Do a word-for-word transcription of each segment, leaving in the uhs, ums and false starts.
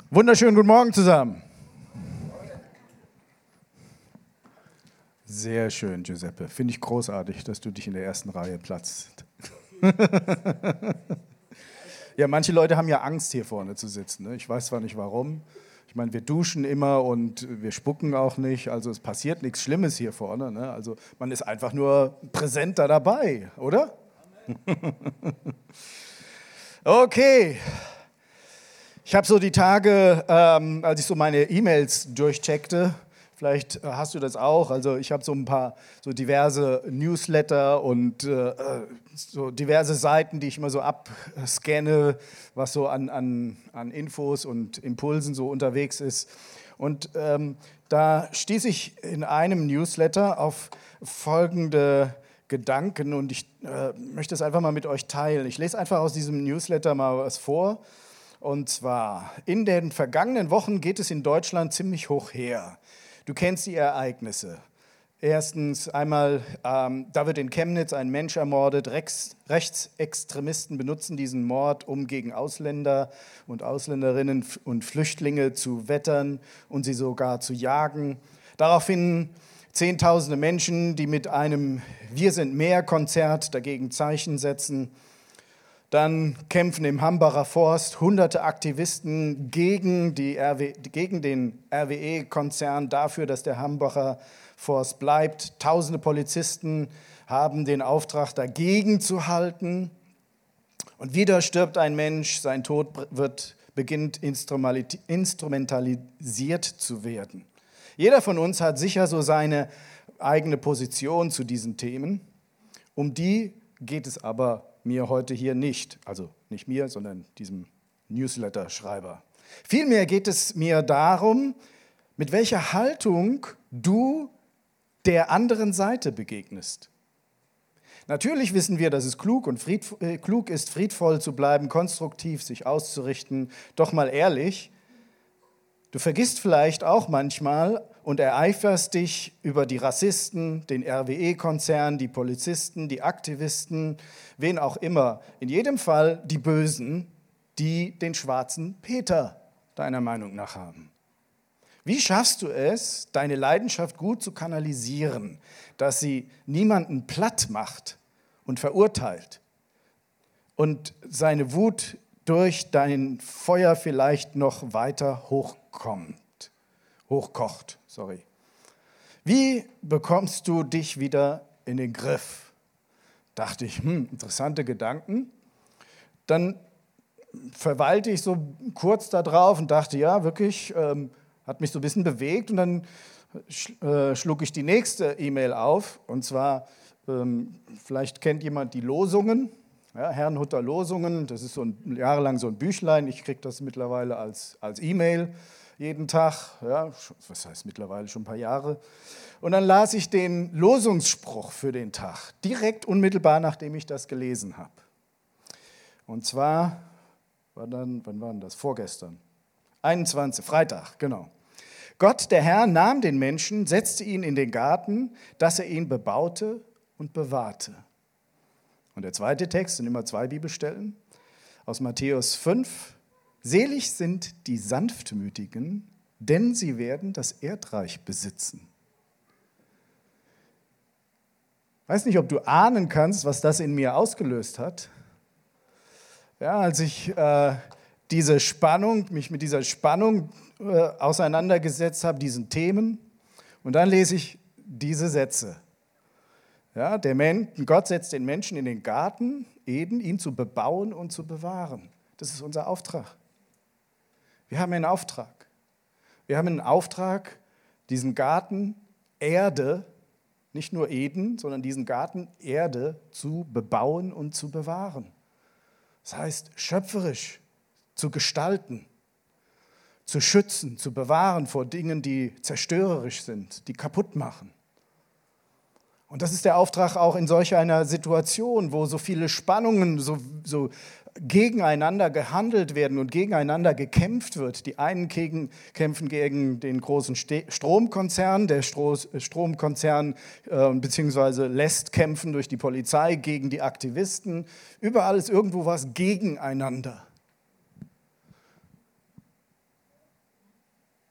Wunderschönen guten Morgen zusammen. Sehr schön, Giuseppe. Finde ich großartig, dass du dich in der ersten Reihe platzt. Ja, manche Leute haben ja Angst, hier vorne zu sitzen. Ne? Ich weiß zwar nicht warum. Ich meine, wir duschen immer und wir spucken auch nicht. Also es passiert nichts Schlimmes hier vorne. Ne? Also man ist einfach nur präsenter dabei, oder? Okay. Ich habe so die Tage, ähm, als ich so meine E-Mails durchcheckte, vielleicht hast du das auch, also ich habe so ein paar so diverse Newsletter und äh, so diverse Seiten, die ich immer so abscanne, was so an, an, an Infos und Impulsen so unterwegs ist. Und ähm, da stieß ich in einem Newsletter auf folgende Gedanken und ich äh, möchte es einfach mal mit euch teilen. Ich lese einfach aus diesem Newsletter mal was vor. Und zwar, in den vergangenen Wochen geht es in Deutschland ziemlich hoch her. Du kennst die Ereignisse. Erstens einmal, ähm, da wird in Chemnitz ein Mensch ermordet. Rechts, Rechtsextremisten benutzen diesen Mord, um gegen Ausländer und Ausländerinnen und Flüchtlinge zu wettern und sie sogar zu jagen. Daraufhin Zehntausende Menschen, die mit einem Wir sind mehr-Konzert dagegen Zeichen setzen. Dann kämpfen im Hambacher Forst hunderte Aktivisten gegen, die R W, gegen den R W E-Konzern dafür, dass der Hambacher Forst bleibt. Tausende Polizisten haben den Auftrag, dagegen zu halten. Und wieder stirbt ein Mensch, sein Tod wird, beginnt instrumentalisiert zu werden. Jeder von uns hat sicher so seine eigene Position zu diesen Themen. Um die geht es aber mir heute hier nicht, also nicht mir, sondern diesem Newsletter-Schreiber. Vielmehr geht es mir darum, mit welcher Haltung du der anderen Seite begegnest. Natürlich wissen wir, dass es klug, und fried, äh, klug ist, friedvoll zu bleiben, konstruktiv sich auszurichten. Doch mal ehrlich, du vergisst vielleicht auch manchmal und ereiferst dich über die Rassisten, den R W E-Konzern, die Polizisten, die Aktivisten, wen auch immer. In jedem Fall die Bösen, die den schwarzen Peter deiner Meinung nach haben. Wie schaffst du es, deine Leidenschaft gut zu kanalisieren, dass sie niemanden platt macht und verurteilt und seine Wut durch dein Feuer vielleicht noch weiter hochkommt, hochkocht, sorry. Wie bekommst du dich wieder in den Griff? Dachte ich, hm, interessante Gedanken. Dann verweilte ich so kurz da drauf und dachte, ja, wirklich, ähm, hat mich so ein bisschen bewegt. Und dann sch, äh, schlug ich die nächste E-Mail auf. Und zwar, ähm, vielleicht kennt jemand die Losungen. Ja, Herrnhuter Losungen, das ist so ein, jahrelang so ein Büchlein. Ich kriege das mittlerweile als, als E-Mail jeden Tag. Ja, was heißt mittlerweile, schon ein paar Jahre. Und dann las ich den Losungsspruch für den Tag, direkt unmittelbar, nachdem ich das gelesen habe. Und zwar, war dann, wann war denn das? Vorgestern. einundzwanzig, Freitag, genau. Gott, der Herr, nahm den Menschen, setzte ihn in den Garten, dass er ihn bebaute und bewahrte. Und der zweite Text, sind immer zwei Bibelstellen, aus Matthäus fünf. Selig sind die Sanftmütigen, denn sie werden das Erdreich besitzen. Ich weiß nicht, ob du ahnen kannst, was das in mir ausgelöst hat. Ja, als ich äh, diese Spannung, mich mit dieser Spannung äh, auseinandergesetzt habe, diesen Themen, und dann lese ich diese Sätze. Ja, der Mensch, Gott setzt den Menschen in den Garten Eden, ihn zu bebauen und zu bewahren. Das ist unser Auftrag. Wir haben einen Auftrag. Wir haben einen Auftrag, diesen Garten Erde, nicht nur Eden, sondern diesen Garten Erde zu bebauen und zu bewahren. Das heißt, schöpferisch zu gestalten, zu schützen, zu bewahren vor Dingen, die zerstörerisch sind, die kaputt machen. Und das ist der Auftrag auch in solch einer Situation, wo so viele Spannungen so, so gegeneinander gehandelt werden und gegeneinander gekämpft wird. Die einen gegen, kämpfen gegen den großen Stromkonzern, der Stromkonzern äh, beziehungsweise lässt kämpfen durch die Polizei gegen die Aktivisten. Überall ist irgendwo was gegeneinander.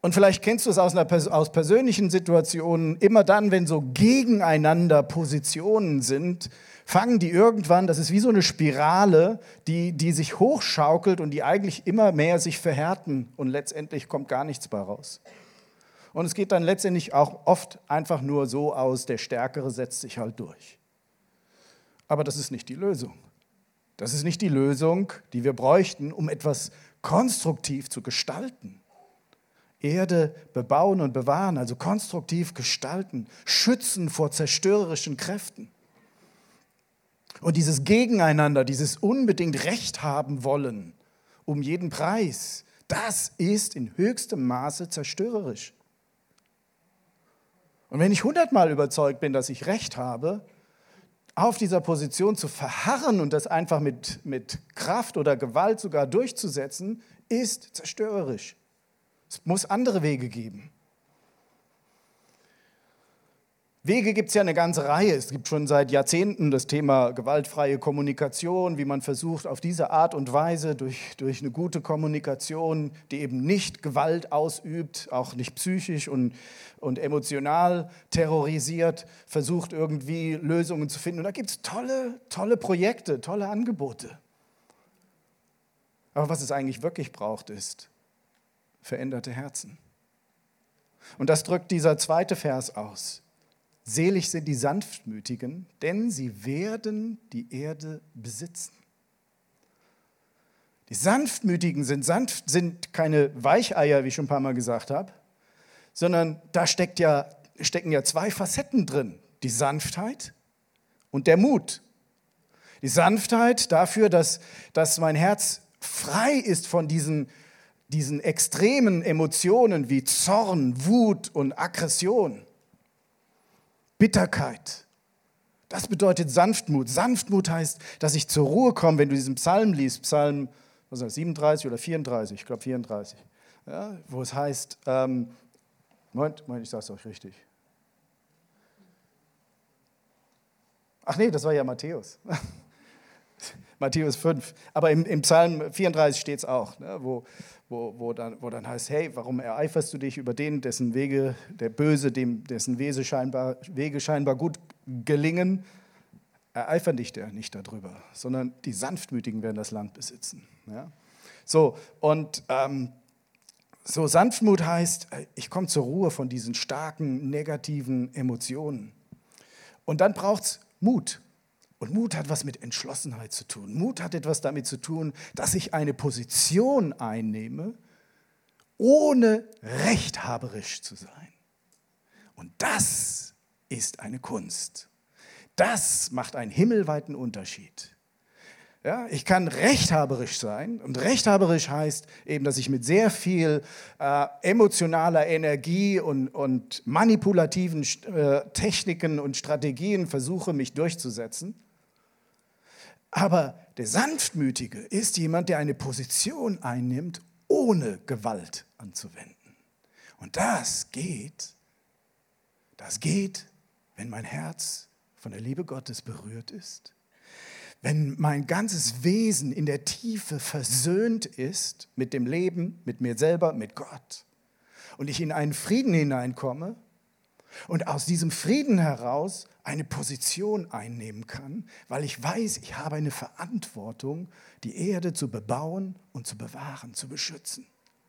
Und vielleicht kennst du es aus, einer, aus persönlichen Situationen, immer dann, wenn so gegeneinander Positionen sind, fangen die irgendwann, das ist wie so eine Spirale, die, die sich hochschaukelt und die eigentlich immer mehr sich verhärten und letztendlich kommt gar nichts bei raus. Und es geht dann letztendlich auch oft einfach nur so aus, der Stärkere setzt sich halt durch. Aber das ist nicht die Lösung. Das ist nicht die Lösung, die wir bräuchten, um etwas konstruktiv zu gestalten. Erde bebauen und bewahren, also konstruktiv gestalten, schützen vor zerstörerischen Kräften. Und dieses Gegeneinander, dieses unbedingt Recht haben wollen, um jeden Preis, das ist in höchstem Maße zerstörerisch. Und wenn ich hundertmal überzeugt bin, dass ich Recht habe, auf dieser Position zu verharren und das einfach mit, mit Kraft oder Gewalt sogar durchzusetzen, ist zerstörerisch. Es muss andere Wege geben. Wege gibt es ja eine ganze Reihe. Es gibt schon seit Jahrzehnten das Thema gewaltfreie Kommunikation, wie man versucht, auf diese Art und Weise durch, durch eine gute Kommunikation, die eben nicht Gewalt ausübt, auch nicht psychisch und, und emotional terrorisiert, versucht irgendwie Lösungen zu finden. Und da gibt es tolle, tolle Projekte, tolle Angebote. Aber was es eigentlich wirklich braucht, ist veränderte Herzen. Und das drückt dieser zweite Vers aus. Selig sind die Sanftmütigen, denn sie werden die Erde besitzen. Die Sanftmütigen sind, sanft, sind keine Weicheier, wie ich schon ein paar Mal gesagt habe, sondern da steckt ja, stecken ja zwei Facetten drin. Die Sanftheit und der Mut. Die Sanftheit dafür, dass, dass mein Herz frei ist von diesen diesen extremen Emotionen wie Zorn, Wut und Aggression, Bitterkeit. Das bedeutet Sanftmut. Sanftmut heißt, dass ich zur Ruhe komme, wenn du diesen Psalm liest, Psalm was ist das, siebenunddreißig oder vierunddreißig, ich glaube vierunddreißig, ja, wo es heißt, ähm, Moment, Moment, ich sage es euch richtig. Ach nee, das war ja Matthäus. Matthäus fünf. Aber im, im Psalm vierunddreißig steht es auch, ne, wo, wo, wo, dann, wo dann heißt, hey, warum ereiferst du dich über den, dessen Wege, der Böse, dem, dessen Wege scheinbar, Wege scheinbar gut gelingen? Ereifern dich der nicht darüber, sondern die Sanftmütigen werden das Land besitzen. Ja? So, und ähm, so Sanftmut heißt, ich komme zur Ruhe von diesen starken, negativen Emotionen. Und dann braucht es Mut. Und Mut hat was mit Entschlossenheit zu tun. Mut hat etwas damit zu tun, dass ich eine Position einnehme, ohne rechthaberisch zu sein. Und das ist eine Kunst. Das macht einen himmelweiten Unterschied. Ja, ich kann rechthaberisch sein und rechthaberisch heißt eben, dass ich mit sehr viel äh, emotionaler Energie und, und manipulativen äh, Techniken und Strategien versuche, mich durchzusetzen. Aber der Sanftmütige ist jemand, der eine Position einnimmt, ohne Gewalt anzuwenden. Und das geht, das geht, wenn mein Herz von der Liebe Gottes berührt ist. Wenn mein ganzes Wesen in der Tiefe versöhnt ist mit dem Leben, mit mir selber, mit Gott und ich in einen Frieden hineinkomme und aus diesem Frieden heraus eine Position einnehmen kann, weil ich weiß, ich habe eine Verantwortung, die Erde zu bebauen und zu bewahren, zu beschützen.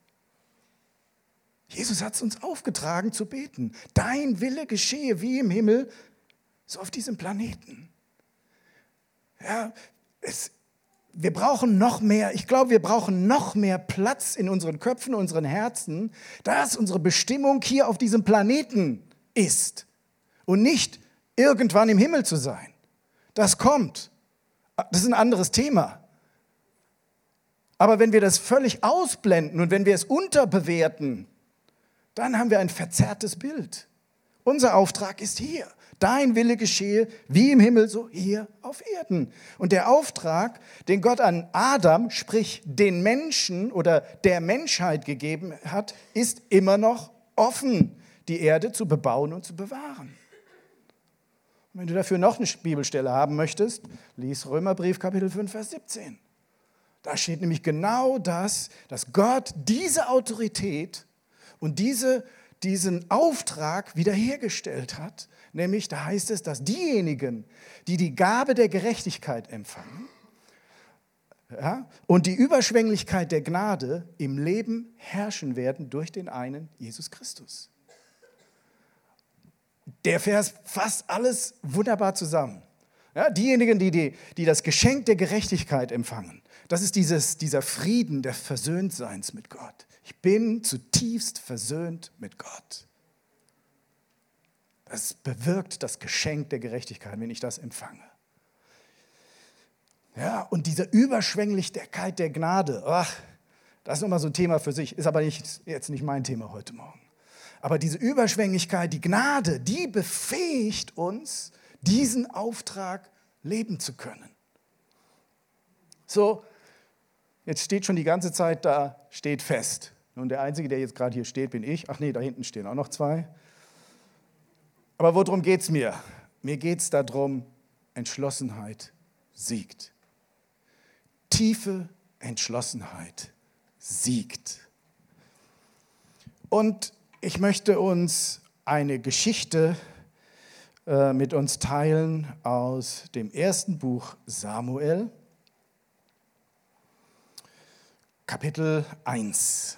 Jesus hat es uns aufgetragen zu beten. Dein Wille geschehe wie im Himmel, so auf diesem Planeten. Ja, es, wir brauchen noch mehr, ich glaube, wir brauchen noch mehr Platz in unseren Köpfen, unseren Herzen, dass unsere Bestimmung hier auf diesem Planeten ist und nicht irgendwann im Himmel zu sein. Das kommt. Das ist ein anderes Thema. Aber wenn wir das völlig ausblenden und wenn wir es unterbewerten, dann haben wir ein verzerrtes Bild. Unser Auftrag ist hier. Dein Wille geschehe, wie im Himmel, so hier auf Erden. Und der Auftrag, den Gott an Adam, sprich den Menschen oder der Menschheit gegeben hat, ist immer noch offen, die Erde zu bebauen und zu bewahren. Und wenn du dafür noch eine Bibelstelle haben möchtest, lies Römerbrief Kapitel fünf, Vers siebzehn. Da steht nämlich genau das, dass Gott diese Autorität und diese, diesen Auftrag wiederhergestellt hat. Nämlich, da heißt es, dass diejenigen, die die Gabe der Gerechtigkeit empfangen, ja, und die Überschwänglichkeit der Gnade im Leben herrschen werden durch den einen Jesus Christus. Der Vers fasst alles wunderbar zusammen. Ja, diejenigen, die, die, die das Geschenk der Gerechtigkeit empfangen, das ist dieses, dieser Frieden des Versöhntseins mit Gott. Ich bin zutiefst versöhnt mit Gott. Das bewirkt das Geschenk der Gerechtigkeit, wenn ich das empfange. Ja, und diese Überschwänglichkeit der Gnade, ach, das ist nochmal so ein Thema für sich, ist aber nicht, jetzt nicht mein Thema heute Morgen. Aber diese Überschwänglichkeit, die Gnade, die befähigt uns, diesen Auftrag leben zu können. So, jetzt steht schon die ganze Zeit da, steht fest. Und der Einzige, der jetzt gerade hier steht, bin ich. Ach nee, da hinten stehen auch noch zwei. Aber worum geht es mir? Mir geht es darum, Entschlossenheit siegt. Tiefe Entschlossenheit siegt. Und ich möchte uns eine Geschichte äh, mit uns teilen aus dem ersten Buch Samuel, Kapitel eins.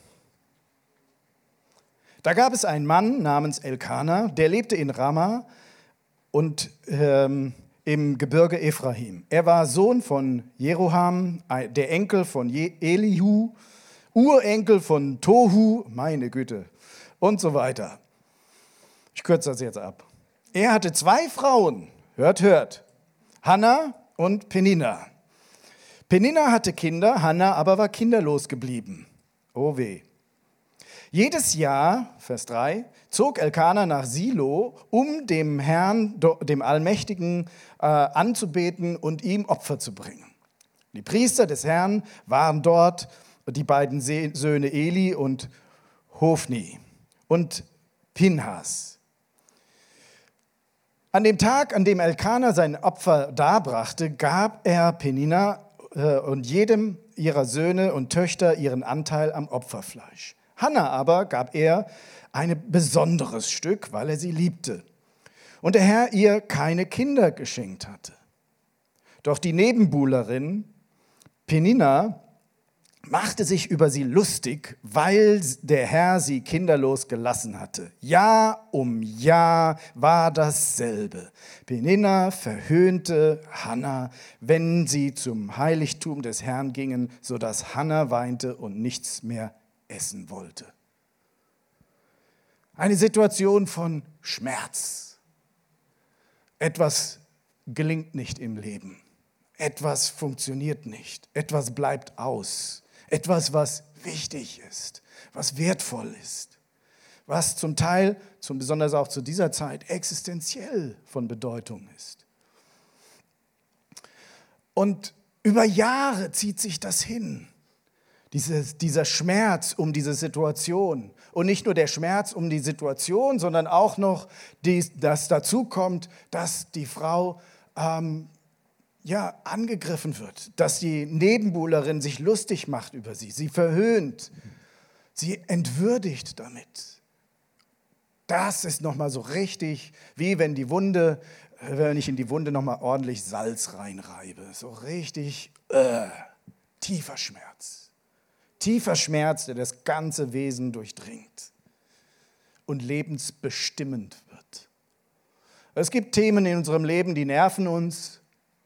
Da gab es einen Mann namens Elkana, der lebte in Rama und ähm, im Gebirge Ephraim. Er war Sohn von Jeroham, der Enkel von Elihu, Urenkel von Tohu, meine Güte, und so weiter. Ich kürze das jetzt ab. Er hatte zwei Frauen, hört, hört, Hannah und Penina. Penina hatte Kinder, Hannah aber war kinderlos geblieben. Oh weh. Jedes Jahr, Vers drei, zog Elkana nach Silo, um dem Herrn, dem Allmächtigen, äh, anzubeten und ihm Opfer zu bringen. Die Priester des Herrn waren dort, die beiden Söhne Eli und Hofni und Pinhas. An dem Tag, an dem Elkana sein Opfer darbrachte, gab er Penina äh, und jedem ihrer Söhne und Töchter ihren Anteil am Opferfleisch. Hannah aber gab er ein besonderes Stück, weil er sie liebte und der Herr ihr keine Kinder geschenkt hatte. Doch die Nebenbuhlerin Penina machte sich über sie lustig, weil der Herr sie kinderlos gelassen hatte. Jahr um Jahr war dasselbe. Penina verhöhnte Hannah, wenn sie zum Heiligtum des Herrn gingen, sodass Hannah weinte und nichts mehr essen wollte. Eine Situation von Schmerz. Etwas gelingt nicht im Leben. Etwas funktioniert nicht. Etwas bleibt aus. Etwas, was wichtig ist, was wertvoll ist, was zum Teil, zum, besonders auch zu dieser Zeit, existenziell von Bedeutung ist. Und über Jahre zieht sich das hin. Dieses, dieser Schmerz um diese Situation. Und nicht nur der Schmerz um die Situation, sondern auch noch, die, dass dazu kommt, dass die Frau ähm, ja, angegriffen wird, dass die Nebenbuhlerin sich lustig macht über sie, sie verhöhnt, sie entwürdigt damit. Das ist nochmal so richtig, wie wenn die Wunde, wenn ich in die Wunde nochmal ordentlich Salz reinreibe. So richtig äh, tiefer Schmerz. Tiefer Schmerz, der das ganze Wesen durchdringt und lebensbestimmend wird. Es gibt Themen in unserem Leben, die nerven uns.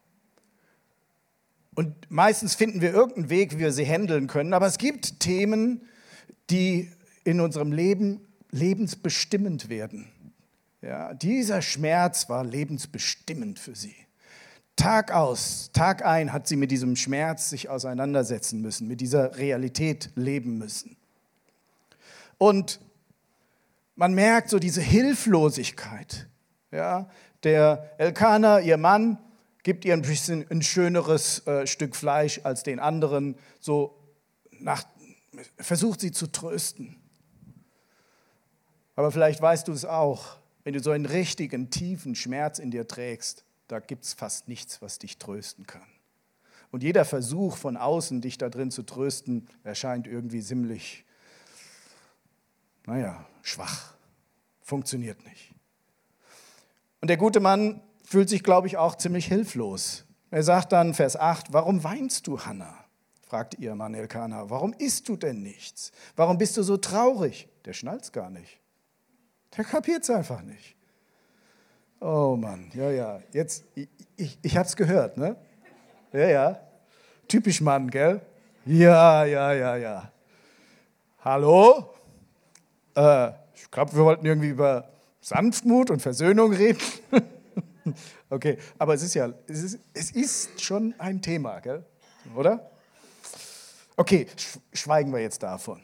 Und meistens finden wir irgendeinen Weg, wie wir sie handeln können. Aber es gibt Themen, die in unserem Leben lebensbestimmend werden. Ja, dieser Schmerz war lebensbestimmend für sie. Tag aus, Tag ein hat sie mit diesem Schmerz sich auseinandersetzen müssen, mit dieser Realität leben müssen. Und man merkt so diese Hilflosigkeit. Ja, der Elkana, ihr Mann, gibt ihr ein bisschen ein schöneres äh, Stück Fleisch als den anderen, so nach, versucht sie zu trösten. Aber vielleicht weißt du es auch, wenn du so einen richtigen, tiefen Schmerz in dir trägst, da gibt es fast nichts, was dich trösten kann. Und jeder Versuch von außen, dich da drin zu trösten, erscheint irgendwie ziemlich naja, schwach, funktioniert nicht. Und der gute Mann fühlt sich, glaube ich, auch ziemlich hilflos. Er sagt dann, Vers acht, warum weinst du, Hannah? Fragt ihr Mann Elkana. Warum isst du denn nichts? Warum bist du so traurig? Der schnallt's gar nicht. Der kapiert's einfach nicht. Oh Mann, ja, ja, jetzt, ich, ich, ich hab's gehört, ne? Ja, ja, typisch Mann, gell? Ja, ja, ja, ja. Hallo? Äh, ich glaube, wir wollten irgendwie über Sanftmut und Versöhnung reden. Okay, aber es ist ja, es ist, es ist schon ein Thema, gell? Oder? Okay, schweigen wir jetzt davon.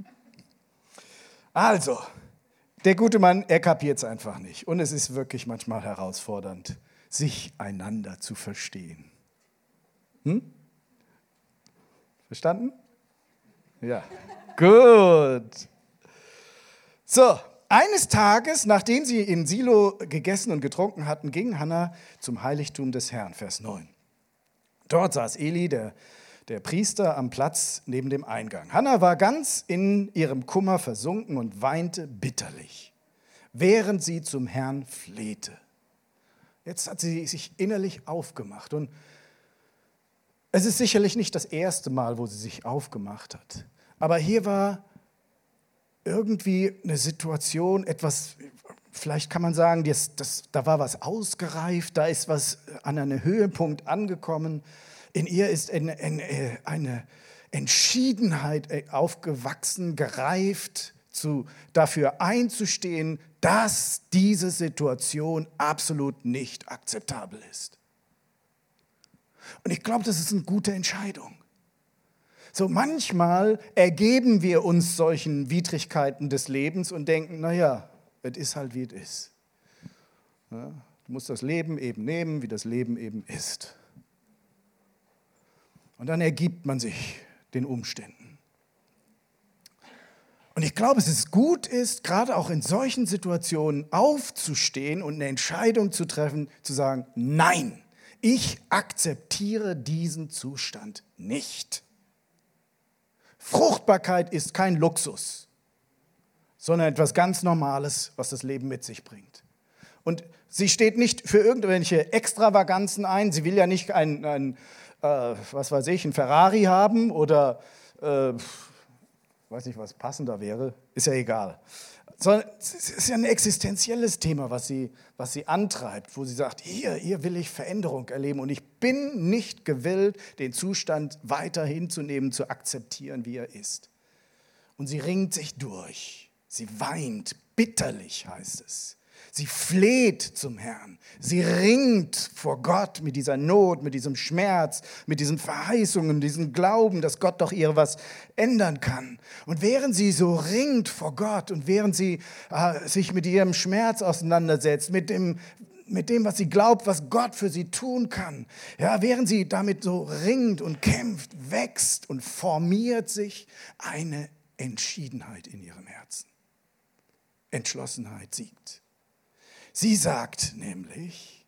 Also, der gute Mann, er kapiert es einfach nicht. Und es ist wirklich manchmal herausfordernd, sich einander zu verstehen. Hm? Verstanden? Ja, gut. So, eines Tages, nachdem sie in Silo gegessen und getrunken hatten, ging Hannah zum Heiligtum des Herrn, Vers neun. Dort saß Eli, der, der Priester, am Platz neben dem Eingang. Hannah war ganz in ihrem Kummer versunken und weinte bitterlich, während sie zum Herrn flehte. Jetzt hat sie sich innerlich aufgemacht. Und es ist sicherlich nicht das erste Mal, wo sie sich aufgemacht hat. Aber hier war irgendwie eine Situation, etwas, vielleicht kann man sagen, das, das, da war was ausgereift, da ist was an einem Höhepunkt angekommen. In ihr ist eine, eine, eine Entschiedenheit aufgewachsen, gereift, zu, dafür einzustehen, dass diese Situation absolut nicht akzeptabel ist. Und ich glaube, das ist eine gute Entscheidung. So manchmal ergeben wir uns solchen Widrigkeiten des Lebens und denken, naja, es ist halt, wie es ist. Ja, du musst das Leben eben nehmen, wie das Leben eben ist. Und dann ergibt man sich den Umständen. Und ich glaube, es ist gut ist, gerade auch in solchen Situationen aufzustehen und eine Entscheidung zu treffen, zu sagen, nein, ich akzeptiere diesen Zustand nicht. Fruchtbarkeit ist kein Luxus, sondern etwas ganz Normales, was das Leben mit sich bringt. Und sie steht nicht für irgendwelche Extravaganzen ein. Sie will ja nicht ein, ein äh, was weiß ich, ein Ferrari haben oder, äh, weiß nicht, was passender wäre, ist ja egal. Sondern es ist ja ein existenzielles Thema, was sie, was sie antreibt, wo sie sagt, hier, hier will ich Veränderung erleben und ich bin nicht gewillt, den Zustand weiter hinzunehmen, zu akzeptieren, wie er ist. Und sie ringt sich durch, sie weint, bitterlich heißt es. Sie fleht zum Herrn, sie ringt vor Gott mit dieser Not, mit diesem Schmerz, mit diesen Verheißungen, diesem Glauben, dass Gott doch ihr was ändern kann. Und während sie so ringt vor Gott und während sie äh, sich mit ihrem Schmerz auseinandersetzt, mit dem, mit dem, was sie glaubt, was Gott für sie tun kann, ja, während sie damit so ringt und kämpft, wächst und formiert sich eine Entschiedenheit in ihrem Herzen. Entschlossenheit siegt. Sie sagt nämlich,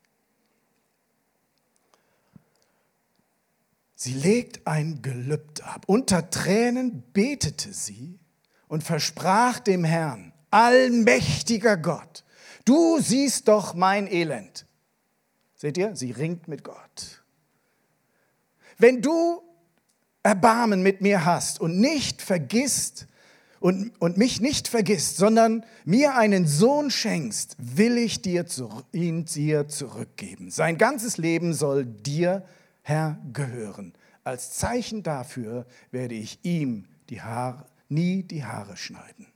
sie legt ein Gelübde ab. Unter Tränen betete sie und versprach dem Herrn, allmächtiger Gott, du siehst doch mein Elend. Seht ihr, sie ringt mit Gott. Wenn du Erbarmen mit mir hast und nicht vergisst, Und, und mich nicht vergisst, sondern mir einen Sohn schenkst, will ich dir zu, ihn dir zurückgeben. Sein ganzes Leben soll dir, Herr, gehören. Als Zeichen dafür werde ich ihm die Haare, nie die Haare schneiden.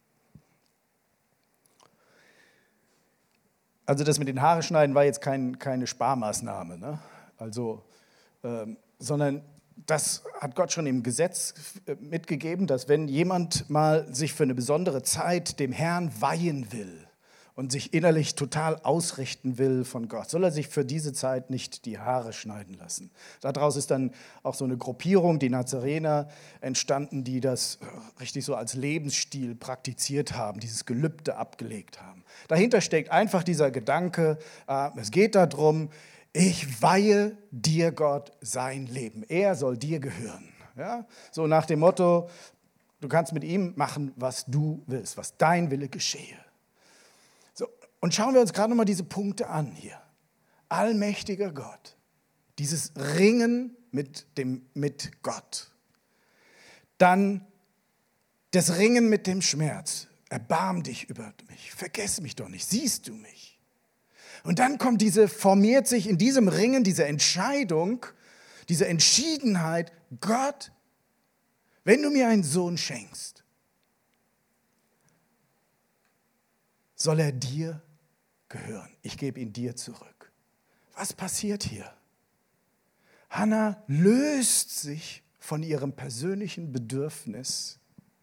Also das mit den Haare schneiden war jetzt kein, keine Sparmaßnahme, ne? Also, ähm, sondern das hat Gott schon im Gesetz mitgegeben, dass wenn jemand mal sich für eine besondere Zeit dem Herrn weihen will und sich innerlich total ausrichten will von Gott, soll er sich für diese Zeit nicht die Haare schneiden lassen. Daraus ist dann auch so eine Gruppierung, die Nazarener, entstanden, die das richtig so als Lebensstil praktiziert haben, dieses Gelübde abgelegt haben. Dahinter steckt einfach dieser Gedanke, es geht darum, ich weihe dir, Gott, sein Leben. Er soll dir gehören. Ja? So nach dem Motto, Du kannst mit ihm machen, was du willst, was dein Wille geschehe. So, und schauen wir uns gerade nochmal diese Punkte an hier. Allmächtiger Gott, dieses Ringen mit, dem, mit Gott. Dann das Ringen mit dem Schmerz. Erbarm dich über mich, vergess mich doch nicht, siehst du mich? Und dann kommt diese, formiert sich in diesem Ringen, diese Entscheidung, diese Entschiedenheit, Gott, wenn du mir einen Sohn schenkst, soll er dir gehören. Ich gebe ihn dir zurück. Was passiert hier? Hannah löst sich von ihrem persönlichen Bedürfnis.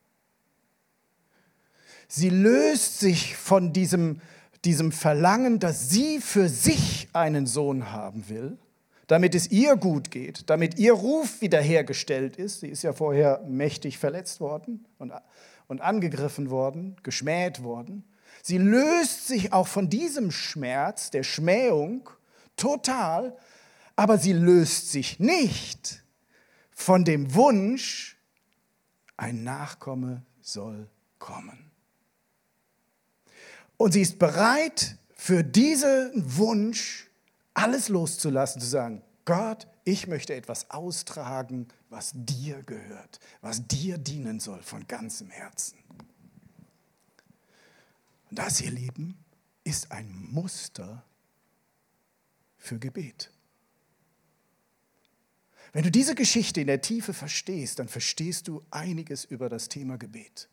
Sie löst sich von diesem, diesem Verlangen, dass sie für sich einen Sohn haben will, damit es ihr gut geht, damit ihr Ruf wiederhergestellt ist. Sie ist ja vorher mächtig verletzt worden und, und angegriffen worden, geschmäht worden. Sie löst sich auch von diesem Schmerz, der Schmähung, total, aber sie löst sich nicht von dem Wunsch, ein Nachkomme soll kommen. Und sie ist bereit, für diesen Wunsch alles loszulassen, zu sagen, Gott, ich möchte etwas austragen, was dir gehört, was dir dienen soll von ganzem Herzen. Und das, ihr Lieben, ist ein Muster für Gebet. Wenn du diese Geschichte in der Tiefe verstehst, dann verstehst du einiges über das Thema Gebet.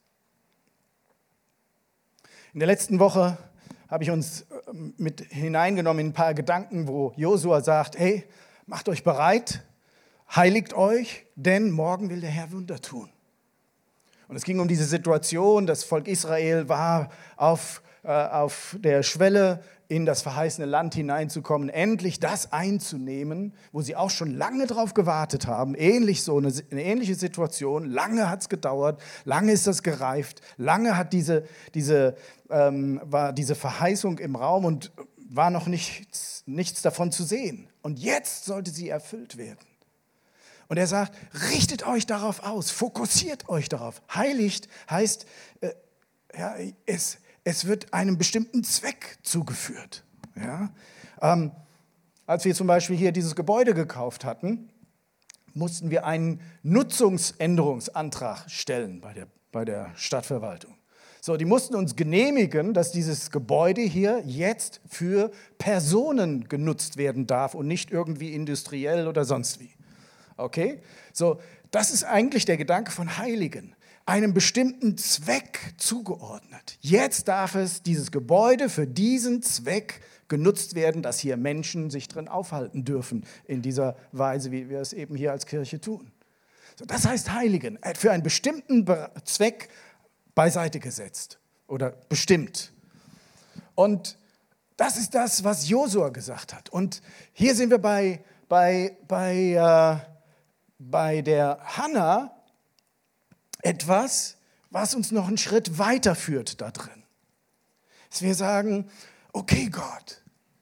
In der letzten Woche habe ich uns mit hineingenommen in ein paar Gedanken, wo Josua sagt, hey, macht euch bereit, heiligt euch, denn morgen will der Herr Wunder tun. Und es ging um diese Situation, das Volk Israel war auf, äh, auf der Schwelle, in das verheißene Land hineinzukommen, endlich das einzunehmen, wo sie auch schon lange drauf gewartet haben. Ähnlich so eine, eine ähnliche Situation, lange hat es gedauert, lange ist das gereift, lange hat diese, diese, ähm, war diese Verheißung im Raum und war noch nichts, nichts davon zu sehen. Und jetzt sollte sie erfüllt werden. Und er sagt, richtet euch darauf aus, fokussiert euch darauf. Heiligt heißt, äh, ja, es, es wird einem bestimmten Zweck zugeführt. Ja? Ähm, als wir zum Beispiel hier dieses Gebäude gekauft hatten, mussten wir einen Nutzungsänderungsantrag stellen bei der, bei der Stadtverwaltung. So, die mussten uns genehmigen, dass dieses Gebäude hier jetzt für Personen genutzt werden darf und nicht irgendwie industriell oder sonst wie. Okay? So, das ist eigentlich der Gedanke von Heiligen, einem bestimmten Zweck zugeordnet. Jetzt darf es, dieses Gebäude für diesen Zweck genutzt werden, dass hier Menschen sich drin aufhalten dürfen, in dieser Weise, wie wir es eben hier als Kirche tun. So, das heißt Heiligen, für einen bestimmten Zweck beiseite gesetzt oder bestimmt. Und das ist das, was Josua gesagt hat. Und hier sind wir bei, bei, bei, äh, bei der Hannah etwas, was uns noch einen Schritt weiterführt da drin. Dass wir sagen, okay Gott,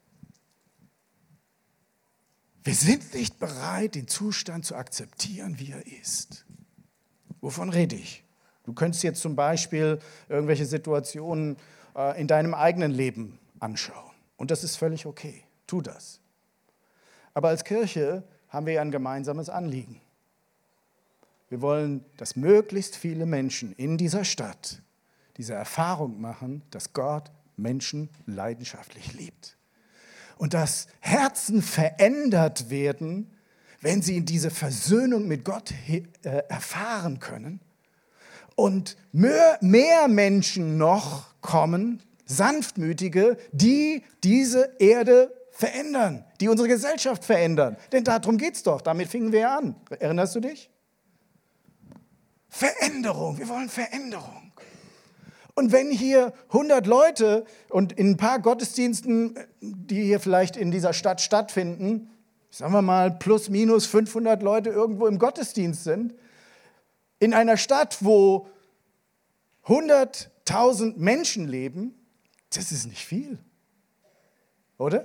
wir sind nicht bereit, den Zustand zu akzeptieren, wie er ist. Wovon rede ich? Du könntest jetzt zum Beispiel irgendwelche Situationen äh, in deinem eigenen Leben anschauen. Und das ist völlig okay. Tu das. Aber als Kirche haben wir ja ein gemeinsames Anliegen. Wir wollen, dass möglichst viele Menschen in dieser Stadt diese Erfahrung machen, dass Gott Menschen leidenschaftlich liebt. Und dass Herzen verändert werden, wenn sie diese Versöhnung mit Gott erfahren können. Und mehr, mehr Menschen noch kommen, sanftmütige, die diese Erde verändern, die unsere Gesellschaft verändern. Denn darum geht es doch, damit fingen wir an. Erinnerst du dich? Veränderung, wir wollen Veränderung. Und wenn hier hundert Leute und in ein paar Gottesdiensten, die hier vielleicht in dieser Stadt stattfinden, sagen wir mal plus minus fünfhundert Leute irgendwo im Gottesdienst sind, in einer Stadt, wo hunderttausend Menschen leben, das ist nicht viel, oder?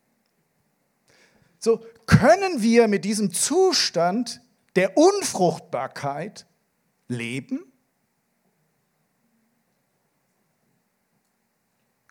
So können wir mit diesem Zustand der Unfruchtbarkeit leben?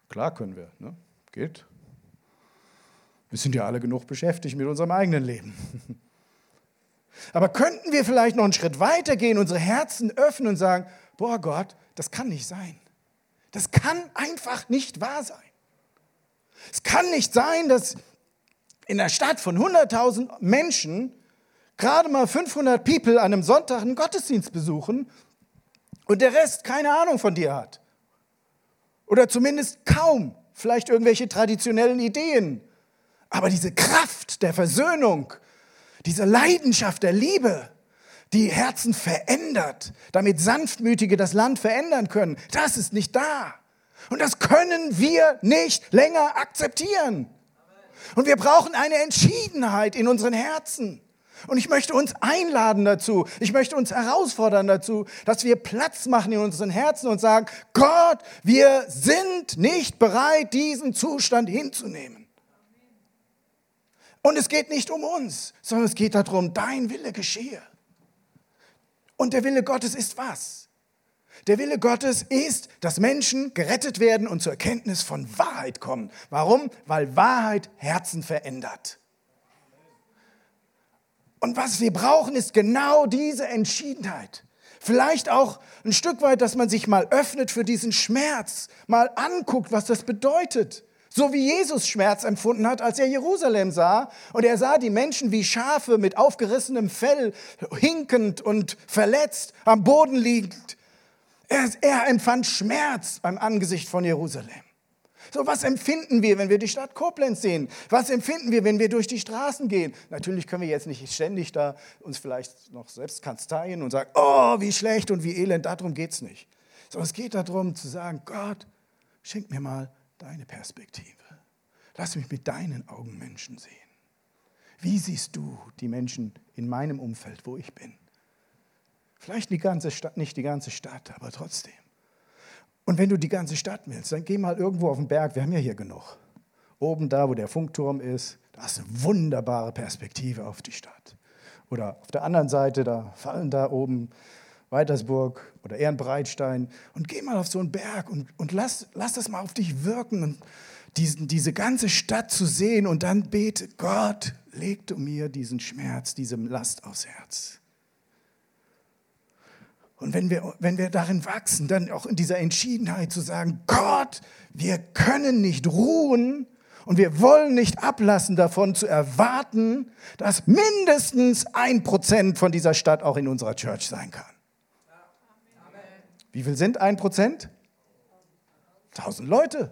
Klar können wir, ne? Geht. Wir sind ja alle genug beschäftigt mit unserem eigenen Leben. Aber könnten wir vielleicht noch einen Schritt weiter gehen, unsere Herzen öffnen und sagen, boah Gott, das kann nicht sein. Das kann einfach nicht wahr sein. Es kann nicht sein, dass in einer Stadt von hunderttausend Menschen gerade mal fünfhundert People an einem Sonntag einen Gottesdienst besuchen und der Rest keine Ahnung von dir hat. Oder zumindest kaum, vielleicht irgendwelche traditionellen Ideen. Aber diese Kraft der Versöhnung, diese Leidenschaft der Liebe, die Herzen verändert, damit Sanftmütige das Land verändern können, das ist nicht da. Und das können wir nicht länger akzeptieren. Und wir brauchen eine Entschiedenheit in unseren Herzen. Und ich möchte uns einladen dazu, ich möchte uns herausfordern dazu, dass wir Platz machen in unseren Herzen und sagen, Gott, wir sind nicht bereit, diesen Zustand hinzunehmen. Und es geht nicht um uns, sondern es geht darum, dein Wille geschehe. Und der Wille Gottes ist was? Der Wille Gottes ist, dass Menschen gerettet werden und zur Erkenntnis von Wahrheit kommen. Warum? Weil Wahrheit Herzen verändert. Und was wir brauchen, ist genau diese Entschiedenheit. Vielleicht auch ein Stück weit, dass man sich mal öffnet für diesen Schmerz, mal anguckt, was das bedeutet. So wie Jesus Schmerz empfunden hat, als er Jerusalem sah. Und er sah die Menschen wie Schafe mit aufgerissenem Fell, hinkend und verletzt, am Boden liegend. Er, er empfand Schmerz beim Angesicht von Jerusalem. So, was empfinden wir, wenn wir die Stadt Koblenz sehen? Was empfinden wir, wenn wir durch die Straßen gehen? Natürlich können wir jetzt nicht ständig da uns vielleicht noch selbst kanzleien und sagen, oh, wie schlecht und wie elend, darum geht es nicht. Sondern es geht darum zu sagen, Gott, schenk mir mal deine Perspektive. Lass mich mit deinen Augen Menschen sehen. Wie siehst du die Menschen in meinem Umfeld, wo ich bin? Vielleicht die ganze Stadt, nicht die ganze Stadt, aber trotzdem. Und wenn du die ganze Stadt willst, dann geh mal irgendwo auf den Berg, wir haben ja hier genug. Oben da, wo der Funkturm ist, da ist eine wunderbare Perspektive auf die Stadt. Oder auf der anderen Seite, da fallen da oben Weitersburg oder Ehrenbreitstein. Und geh mal auf so einen Berg und, und lass, lass das mal auf dich wirken und diesen, diese ganze Stadt zu sehen und dann bete, Gott, leg du mir diesen Schmerz, diese Last aufs Herz. Und wenn wir, wenn wir darin wachsen, dann auch in dieser Entschiedenheit zu sagen, Gott, wir können nicht ruhen und wir wollen nicht ablassen davon zu erwarten, dass mindestens ein Prozent von dieser Stadt auch in unserer Church sein kann. Wie viel sind ein Prozent? Tausend Leute.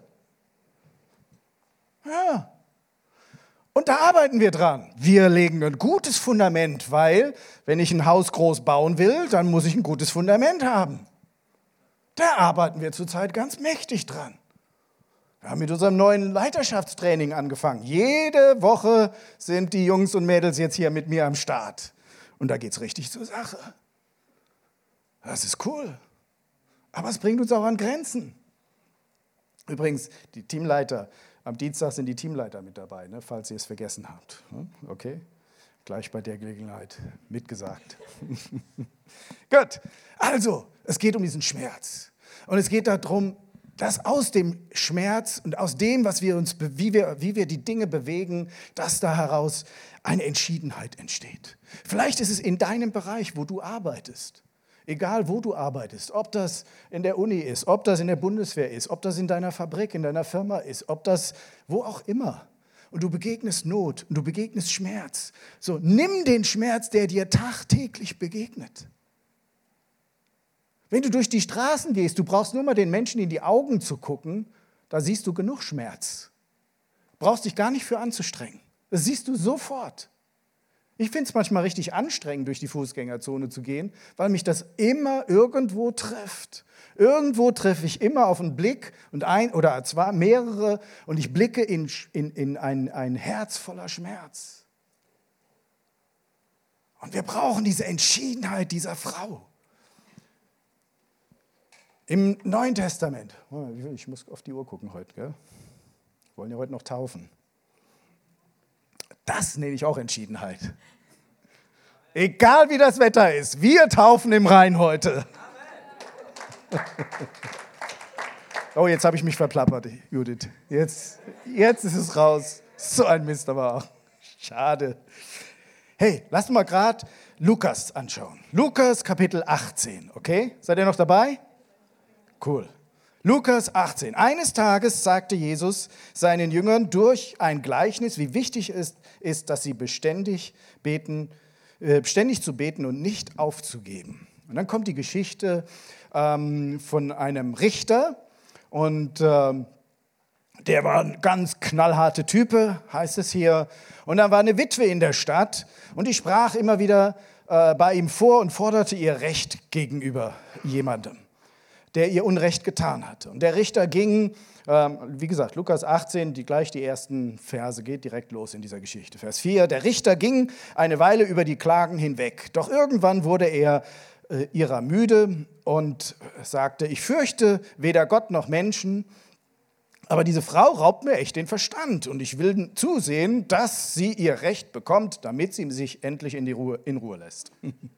Ja. Und da arbeiten wir dran. Wir legen ein gutes Fundament, weil wenn ich ein Haus groß bauen will, dann muss ich ein gutes Fundament haben. Da arbeiten wir zurzeit ganz mächtig dran. Wir haben mit unserem neuen Leiterschaftstraining angefangen. Jede Woche sind die Jungs und Mädels jetzt hier mit mir am Start. Und da geht es richtig zur Sache. Das ist cool. Aber es bringt uns auch an Grenzen. Übrigens, die Teamleiter, am Dienstag sind die Teamleiter mit dabei, ne, falls ihr es vergessen habt. Okay, gleich bei der Gelegenheit mitgesagt. Gut, also, es geht um diesen Schmerz. Und es geht darum, dass aus dem Schmerz und aus dem, was wir uns, wie wir, wie wir die Dinge bewegen, dass da heraus eine Entschiedenheit entsteht. Vielleicht ist es in deinem Bereich, wo du arbeitest. Egal, wo du arbeitest, ob das in der Uni ist, ob das in der Bundeswehr ist, ob das in deiner Fabrik, in deiner Firma ist, ob das wo auch immer. Und du begegnest Not und du begegnest Schmerz. So, nimm den Schmerz, der dir tagtäglich begegnet. Wenn du durch die Straßen gehst, du brauchst nur mal den Menschen in die Augen zu gucken, da siehst du genug Schmerz. Du brauchst dich gar nicht für anzustrengen. Das siehst du sofort. Ich finde es manchmal richtig anstrengend, durch die Fußgängerzone zu gehen, weil mich das immer irgendwo trifft. Irgendwo treffe ich immer auf einen Blick und ein, oder zwar mehrere und ich blicke in, in, in ein, ein Herz voller Schmerz. Und wir brauchen diese Entschiedenheit dieser Frau. Im Neuen Testament, ich muss auf die Uhr gucken heute, gell? Wir wollen ja heute noch taufen. Das nenne ich auch Entschiedenheit. Egal wie das Wetter ist, wir taufen im Rhein heute. Oh, jetzt habe ich mich verplappert, Judith. Jetzt, jetzt ist es raus. So ein Mist aber auch. Schade. Hey, lass uns mal gerade Lukas anschauen. Lukas Kapitel achtzehn, okay? Seid ihr noch dabei? Cool. Lukas achtzehn. Eines Tages sagte Jesus seinen Jüngern durch ein Gleichnis, wie wichtig es ist, dass sie beständig beten, äh, beständig zu beten und nicht aufzugeben. Und dann kommt die Geschichte ähm, von einem Richter und ähm, der war ein ganz knallharte Type, heißt es hier. Und dann war eine Witwe in der Stadt und die sprach immer wieder äh, bei ihm vor und forderte ihr Recht gegenüber jemandem, der ihr Unrecht getan hatte. Und der Richter ging, ähm, wie gesagt, Lukas achtzehn, die, gleich die ersten Verse, geht direkt los in dieser Geschichte. Vers vier, der Richter ging eine Weile über die Klagen hinweg. Doch irgendwann wurde er äh, ihrer müde und sagte, ich fürchte weder Gott noch Menschen, aber diese Frau raubt mir echt den Verstand und ich will zusehen, dass sie ihr Recht bekommt, damit sie sich endlich in, die Ruhe, in Ruhe lässt.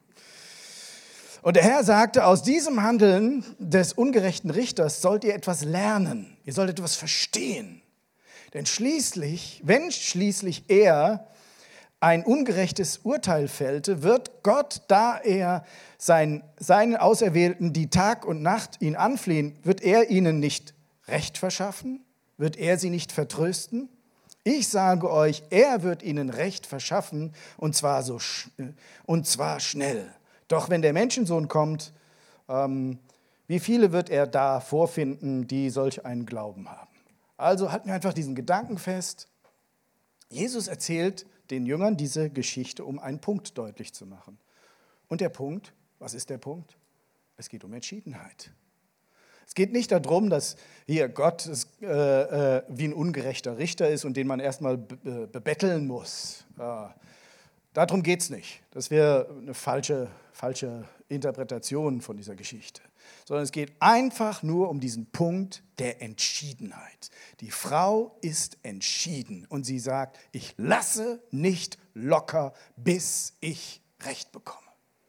Und der Herr sagte, aus diesem Handeln des ungerechten Richters sollt ihr etwas lernen, ihr sollt etwas verstehen. Denn schließlich, wenn schließlich er ein ungerechtes Urteil fällte, wird Gott, da er sein, seinen Auserwählten, die Tag und Nacht ihn anflehen, wird er ihnen nicht Recht verschaffen? Wird er sie nicht vertrösten? Ich sage euch, er wird ihnen Recht verschaffen, und zwar, so, und zwar schnell. Doch wenn der Menschensohn kommt, ähm, wie viele wird er da vorfinden, die solch einen Glauben haben? Also halten wir einfach diesen Gedanken fest. Jesus erzählt den Jüngern diese Geschichte, um einen Punkt deutlich zu machen. Und der Punkt, was ist der Punkt? Es geht um Entschiedenheit. Es geht nicht darum, dass hier Gott äh, äh, wie ein ungerechter Richter ist und den man erstmal be- bebetteln muss. Äh, darum geht es nicht. Das wäre eine falsche, falsche Interpretation von dieser Geschichte. Sondern es geht einfach nur um diesen Punkt der Entschiedenheit. Die Frau ist entschieden und sie sagt, ich lasse nicht locker, bis ich Recht bekomme.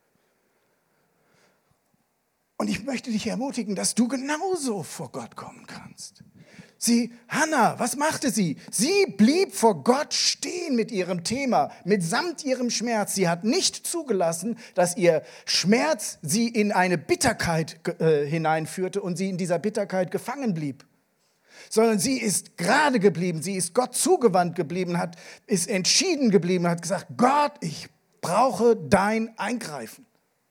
Und ich möchte dich ermutigen, dass du genauso vor Gott kommen kannst. Sie, Hannah, was machte sie? Sie blieb vor Gott stehen mit ihrem Thema, mitsamt ihrem Schmerz. Sie hat nicht zugelassen, dass ihr Schmerz sie in eine Bitterkeit äh, hineinführte und sie in dieser Bitterkeit gefangen blieb. Sondern sie ist gerade geblieben, sie ist Gott zugewandt geblieben, hat, ist entschieden geblieben, hat gesagt, Gott, ich brauche dein Eingreifen.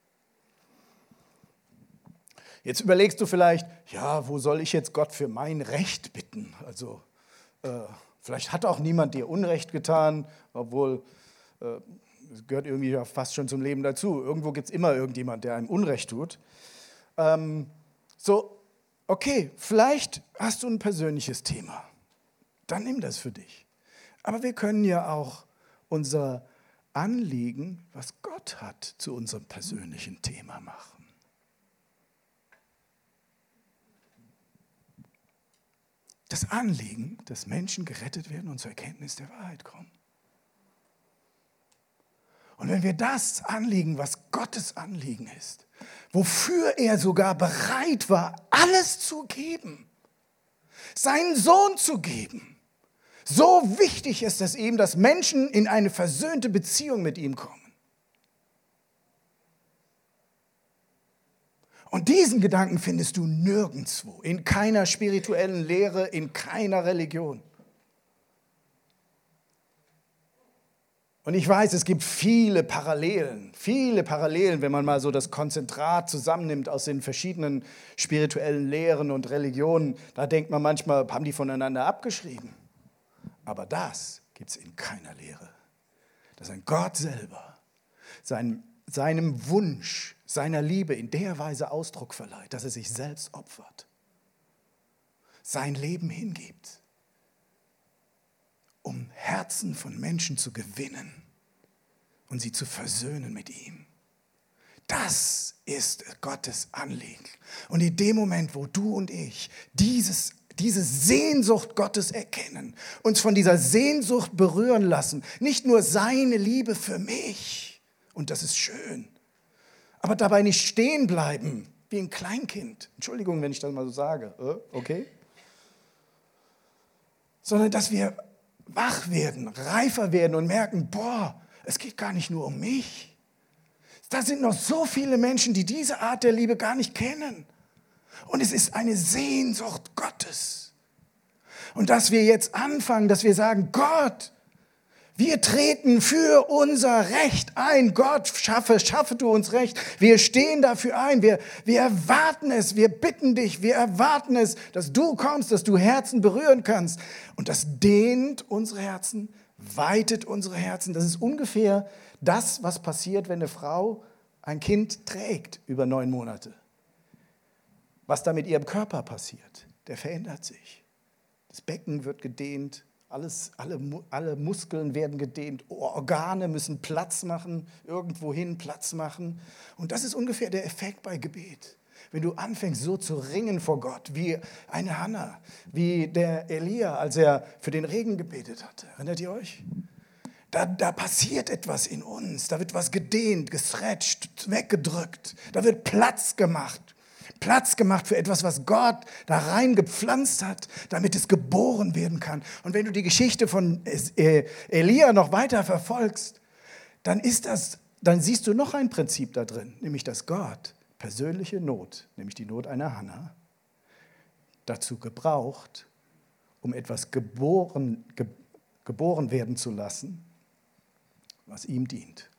Jetzt überlegst du vielleicht, ja, wo soll ich jetzt Gott für mein Recht bitten? Also äh, vielleicht hat auch niemand dir Unrecht getan, obwohl äh, es gehört irgendwie ja fast schon zum Leben dazu. Irgendwo gibt es immer irgendjemand, der einem Unrecht tut. Ähm, so, okay, vielleicht hast du ein persönliches Thema. Dann nimm das für dich. Aber wir können ja auch unser Anliegen, was Gott hat, zu unserem persönlichen Thema machen. Das Anliegen, dass Menschen gerettet werden und zur Erkenntnis der Wahrheit kommen. Und wenn wir das Anliegen, was Gottes Anliegen ist, wofür er sogar bereit war, alles zu geben, seinen Sohn zu geben, so wichtig ist es ihm, dass Menschen in eine versöhnte Beziehung mit ihm kommen. Und diesen Gedanken findest du nirgendwo, in keiner spirituellen Lehre, in keiner Religion. Und ich weiß, es gibt viele Parallelen, viele Parallelen, wenn man mal so das Konzentrat zusammennimmt aus den verschiedenen spirituellen Lehren und Religionen. Da denkt man manchmal, haben die voneinander abgeschrieben. Aber das gibt es in keiner Lehre. Dass ein Gott selber sein, seinem Wunsch, seiner Liebe in der Weise Ausdruck verleiht, dass er sich selbst opfert, sein Leben hingibt, um Herzen von Menschen zu gewinnen und sie zu versöhnen mit ihm. Das ist Gottes Anliegen. Und in dem Moment, wo du und ich dieses, diese Sehnsucht Gottes erkennen, uns von dieser Sehnsucht berühren lassen, nicht nur seine Liebe für mich, und das ist schön, aber dabei nicht stehen bleiben wie ein Kleinkind. Entschuldigung, wenn ich das mal so sage, okay? sondern dass wir wach werden, reifer werden und merken, boah, es geht gar nicht nur um mich. Da sind noch so viele Menschen, die diese Art der Liebe gar nicht kennen. Und es ist eine Sehnsucht Gottes. Und dass wir jetzt anfangen, dass wir sagen, Gott, wir treten für unser Recht ein. Gott, schaffe, schaffe du uns Recht. Wir stehen dafür ein. Wir, wir erwarten es. Wir bitten dich. Wir erwarten es, dass du kommst, dass du Herzen berühren kannst. Und das dehnt unsere Herzen, weitet unsere Herzen. Das ist ungefähr das, was passiert, wenn eine Frau ein Kind trägt über neun Monate. Was da mit ihrem Körper passiert, der verändert sich. Das Becken wird gedehnt. Alles, alle, alle Muskeln werden gedehnt, Organe müssen Platz machen, irgendwohin Platz machen. Und das ist ungefähr der Effekt bei Gebet. Wenn du anfängst so zu ringen vor Gott, wie eine Hannah, wie der Elia, als er für den Regen gebetet hatte. Erinnert ihr euch? Da, da passiert etwas in uns, da wird was gedehnt, gestretcht, weggedrückt, da wird Platz gemacht. Platz gemacht für etwas, was Gott da rein gepflanzt hat, damit es geboren werden kann. Und wenn du die Geschichte von Elia noch weiter verfolgst, dann ist das, dann siehst du noch ein Prinzip da drin, nämlich dass Gott persönliche Not, nämlich die Not einer Hannah, dazu gebraucht, um etwas geboren, ge, geboren werden zu lassen, was ihm dient.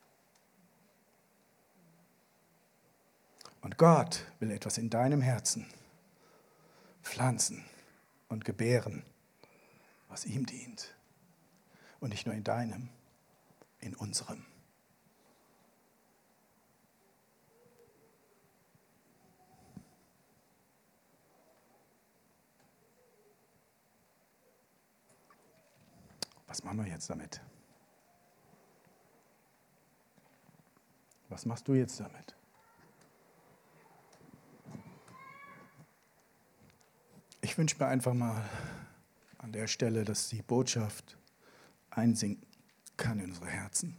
Und Gott will etwas in deinem Herzen pflanzen und gebären, was ihm dient. Und nicht nur in deinem, in unserem. Was machen wir jetzt damit? Was machst du jetzt damit? Ich wünsche mir einfach mal an der Stelle, dass die Botschaft einsinken kann in unsere Herzen.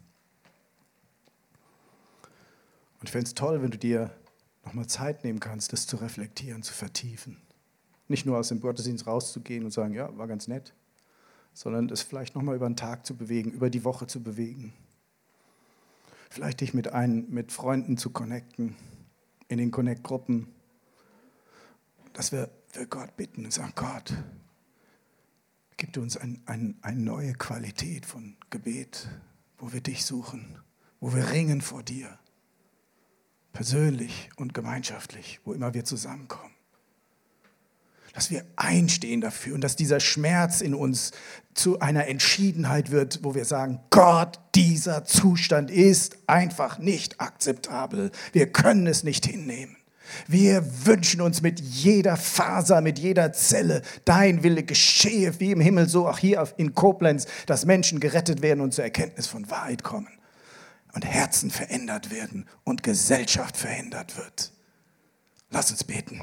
Und ich fände es toll, wenn du dir nochmal Zeit nehmen kannst, das zu reflektieren, zu vertiefen. Nicht nur aus dem Gottesdienst rauszugehen und sagen, ja, war ganz nett, sondern es vielleicht nochmal über den Tag zu bewegen, über die Woche zu bewegen. Vielleicht dich mit, ein, mit Freunden zu connecten, in den Connect-Gruppen, dass wir für Gott bitten und sagen, Gott, gib uns ein, ein, eine neue Qualität von Gebet, wo wir dich suchen, wo wir ringen vor dir, persönlich und gemeinschaftlich, wo immer wir zusammenkommen. Dass wir einstehen dafür und dass dieser Schmerz in uns zu einer Entschiedenheit wird, wo wir sagen, Gott, dieser Zustand ist einfach nicht akzeptabel. Wir können es nicht hinnehmen. Wir wünschen uns mit jeder Faser, mit jeder Zelle, dein Wille geschehe, wie im Himmel, so auch hier in Koblenz, dass Menschen gerettet werden und zur Erkenntnis von Wahrheit kommen und Herzen verändert werden und Gesellschaft verändert wird. Lass uns beten.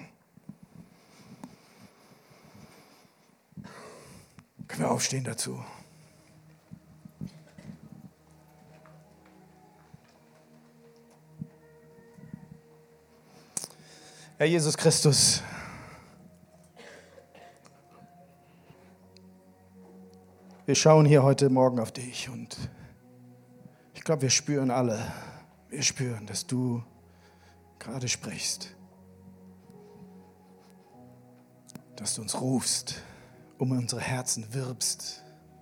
Können wir aufstehen dazu? Herr Jesus Christus, wir schauen hier heute Morgen auf dich und ich glaube, wir spüren alle, wir spüren, dass du gerade sprichst, dass du uns rufst, um unsere Herzen wirbst.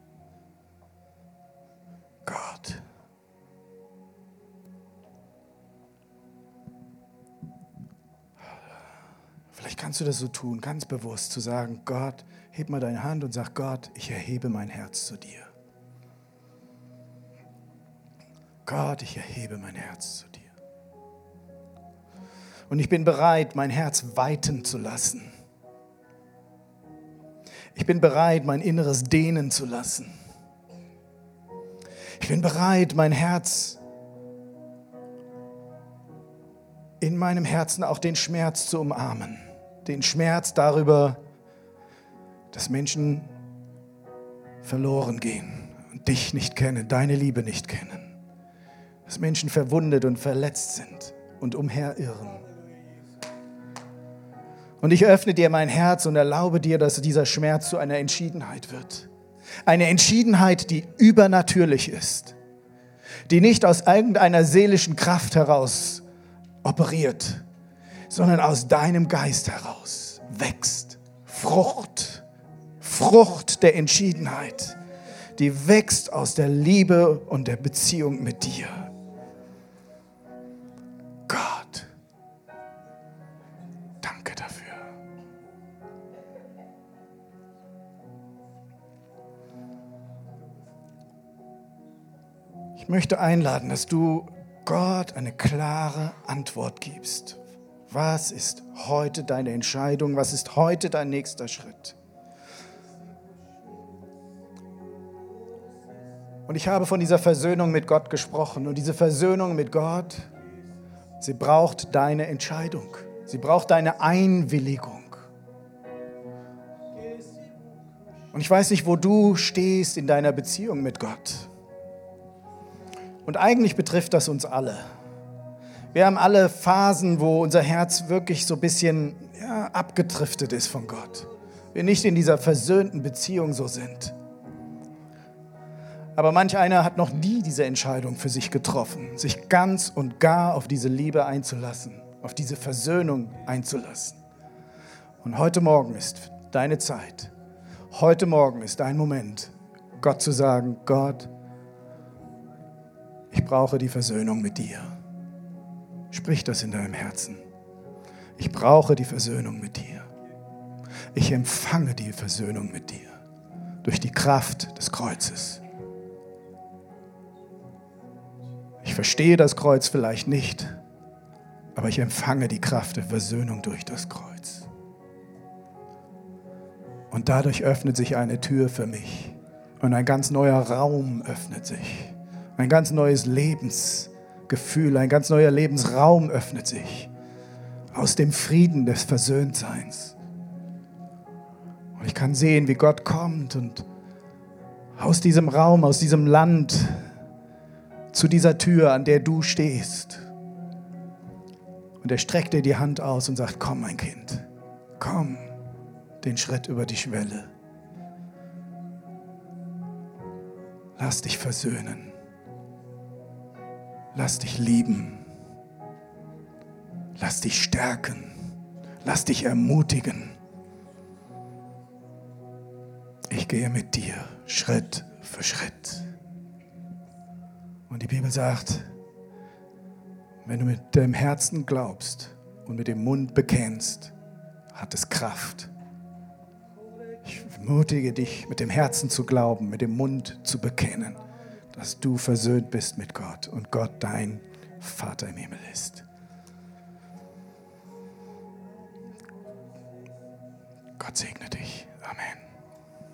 Gott. Vielleicht kannst du das so tun, ganz bewusst, zu sagen, Gott, heb mal deine Hand und sag, Gott, ich erhebe mein Herz zu dir. Gott, ich erhebe mein Herz zu dir. Und ich bin bereit, mein Herz weiten zu lassen. Ich bin bereit, mein Inneres dehnen zu lassen. Ich bin bereit, mein Herz in meinem Herzen auch den Schmerz zu umarmen. Den Schmerz darüber, dass Menschen verloren gehen und dich nicht kennen, deine Liebe nicht kennen. Dass Menschen verwundet und verletzt sind und umherirren. Und ich öffne dir mein Herz und erlaube dir, dass dieser Schmerz zu einer Entschiedenheit wird. Eine Entschiedenheit, die übernatürlich ist, die nicht aus irgendeiner seelischen Kraft heraus operiert, sondern aus deinem Geist heraus wächst. Frucht, Frucht der Entschiedenheit, die wächst aus der Liebe und der Beziehung mit dir. Gott, danke dafür. Ich möchte einladen, dass du Gott eine klare Antwort gibst. Was ist heute deine Entscheidung? Was ist heute dein nächster Schritt? Und ich habe von dieser Versöhnung mit Gott gesprochen. Und diese Versöhnung mit Gott, sie braucht deine Entscheidung. Sie braucht deine Einwilligung. Und ich weiß nicht, wo du stehst in deiner Beziehung mit Gott. Und eigentlich betrifft das uns alle. Wir haben alle Phasen, wo unser Herz wirklich so ein bisschen ja, abgedriftet ist von Gott. Wir nicht in dieser versöhnten Beziehung so sind. Aber manch einer hat noch nie diese Entscheidung für sich getroffen, sich ganz und gar auf diese Liebe einzulassen, auf diese Versöhnung einzulassen. Und heute Morgen ist deine Zeit. Heute Morgen ist dein Moment, Gott zu sagen, Gott, ich brauche die Versöhnung mit dir. Sprich das in deinem Herzen. Ich brauche die Versöhnung mit dir. Ich empfange die Versöhnung mit dir durch die Kraft des Kreuzes. Ich verstehe das Kreuz vielleicht nicht, aber ich empfange die Kraft der Versöhnung durch das Kreuz. Und dadurch öffnet sich eine Tür für mich und ein ganz neuer Raum öffnet sich. Ein ganz neues Lebensgefühl, ein ganz neuer Lebensraum öffnet sich aus dem Frieden des Versöhntseins. Und ich kann sehen, wie Gott kommt und aus diesem Raum, aus diesem Land zu dieser Tür, an der du stehst. Und er streckt dir die Hand aus und sagt, komm mein Kind, komm den Schritt über die Schwelle. Lass dich versöhnen. Lass dich lieben. Lass dich stärken. Lass dich ermutigen. Ich gehe mit dir Schritt für Schritt. Und die Bibel sagt, wenn du mit dem Herzen glaubst und mit dem Mund bekennst, hat es Kraft. Ich ermutige dich, mit dem Herzen zu glauben, mit dem Mund zu bekennen, dass du versöhnt bist mit Gott und Gott dein Vater im Himmel ist. Gott segne dich. Amen.